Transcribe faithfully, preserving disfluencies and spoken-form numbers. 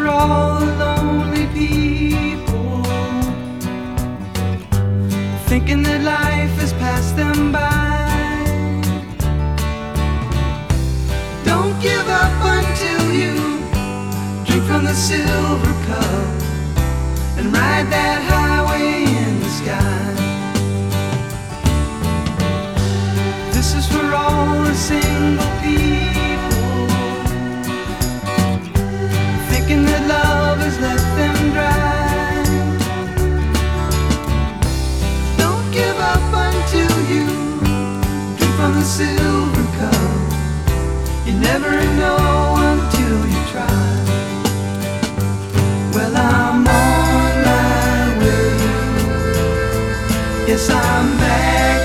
for all the lonely people, thinking that life has passed them by. Don't give up until you drink from the silver cup and ride that highway in the sky. This is for all the single people, thinking that love has left them dry. Don't give up until you drink from the silver cup. You never know until you try. Well, I'm on my way. Yes, I'm back.